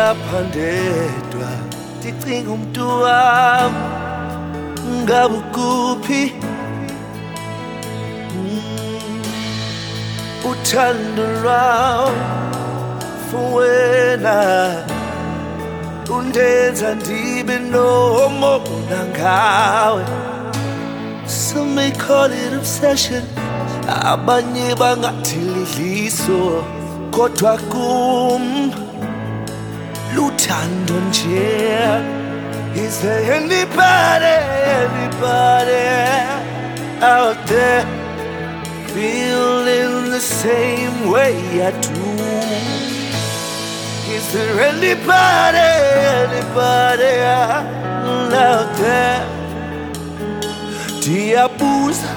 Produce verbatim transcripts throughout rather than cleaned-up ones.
lapha ndedwa ndicinga umntu wam ngabe ukuphi uthando lwawo for wena undenza ndibe nomona ngawe. Some may call it obsession, abanye bangathi lidliso, kodwa kum luthando nje. Is there anybody, anybody out there feeling the same way I do? Is there anybody, anybody out there? Ndiyabuza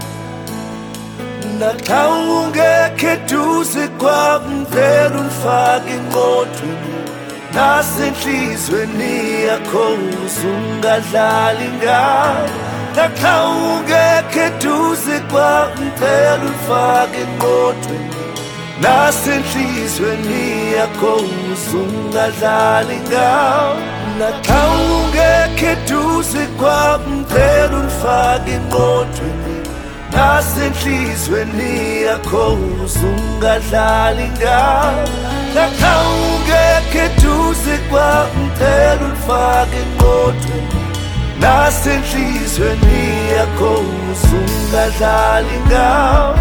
naxa ungekho eduze kwam vele undifake engqondweni, nasentliziyweni yakho uzungadlali ngayo. Naxa ungekho eduze kwam vele undifake engqondweni, nasentliziyweni yakho uzungadlali ngayo. Naxa ungekho eduze kwam vele undifake engqondweni, nasentliziyweni yakho uzungadlali ngayo. Naxa ungekho eduze kwam vele undifake engqondweni, nasentliziyweni yakho uzungadlali ngayo.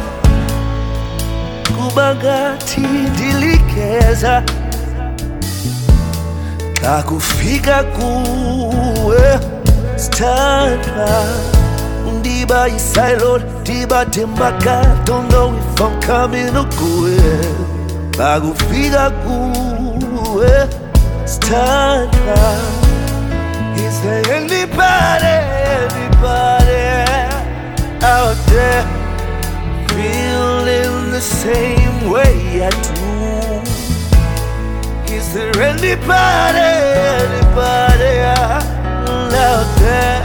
Kuba ngathi ndiligeza xa kufika kuwe sithandwa, ndiba yisilent, ndiba thembaka, don't know if I'm coming or going. Xa kufika kuwe sithandwa, is there anybody, anybody out there feeling the same way I do? Is there anybody, anybody out there?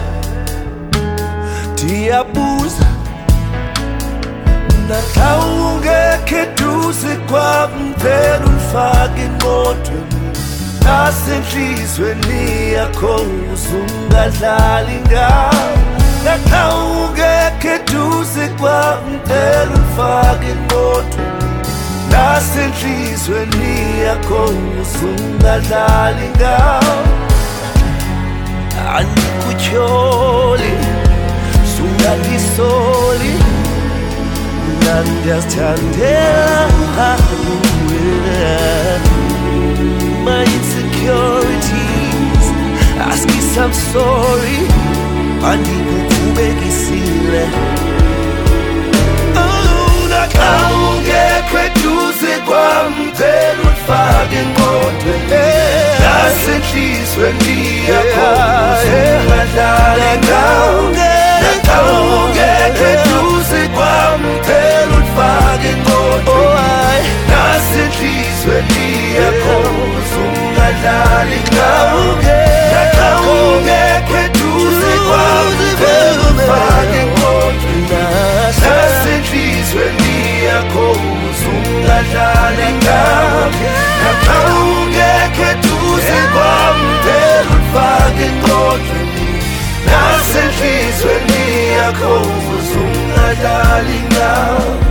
Ndiyabuza naxa ungekho eduze kwam vele undifake engqondweni, nasentliziyweni yakho uzungadlali ngayo. Naxa ungekho eduze kwam vele undifake engqondweni, nasentliziyweni yakho uzungadlali ngayo. Andikutyholi sunganisoli, mna ndiyazithandela uwe. My insecurities ask me some sorry, andikukhubekisile. Oh, naxa ungekho eduze kwam vele undifake engqondweni, nasentliziyweni yakho uzungadlali ngayo. Naxa ungekho eduze kwam vele undifake engqondweni, nasentliziyweni yakho uzungadlali ngayo. Naxa ungekho eduze kwam vele undifake engqondweni, nasentliziyweni yakho uzungadlali ngayo. Naxa ungekho eduze kwam vele undifake engqondweni, nasentliziyweni yakho uzungadlali ngayo.